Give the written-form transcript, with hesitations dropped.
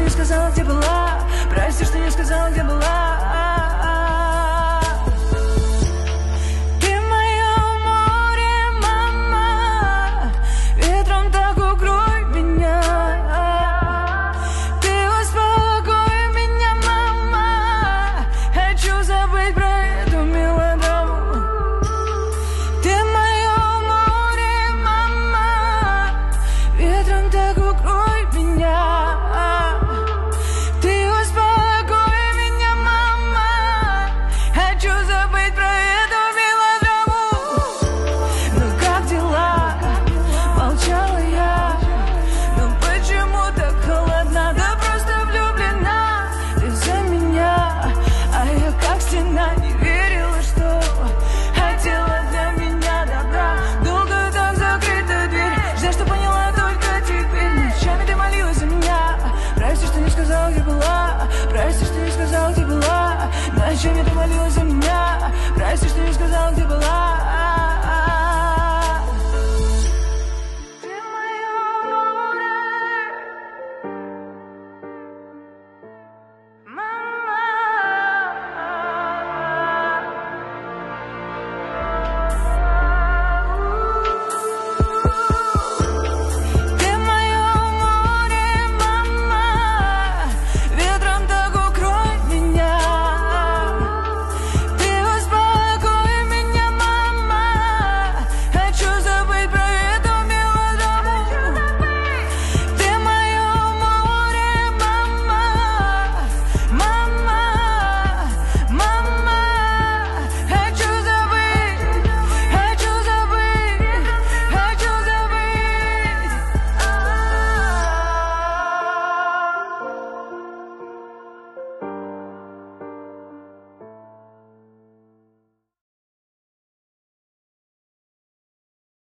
не сказала, где была. Прости, что не сказала, где была. Ты мое море, мама, ветром так укрой меня. Ты успокой меня, мама, хочу забыть про эту мелодраму. Ты мое море, мама, ветром так укрой меня. Ты успокой меня, мама, хочу забыть про эту мелодраму. Ну как дела? Молчала я. Ну почему так холодна? Да просто влюблена ты за меня. А я как стена не верила, что хотела для меня добра. Долго так закрыта дверь, жаль, что поняла только теперь. Ночами ты молилась за меня. Прости, что не сказала, где была. Прости, что не сказала, где была. Ночами ты молилась за меня. Прости, что не сказала, где была.